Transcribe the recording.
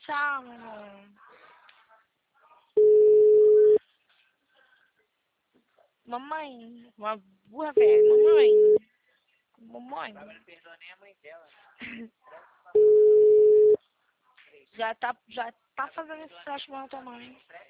deixar, mano. Mamãe, uma burra velha. Mamãe. Mamãe. Ela não perdoa nem a mãe dela. Já tá fazendo esse teste com a tua mãe.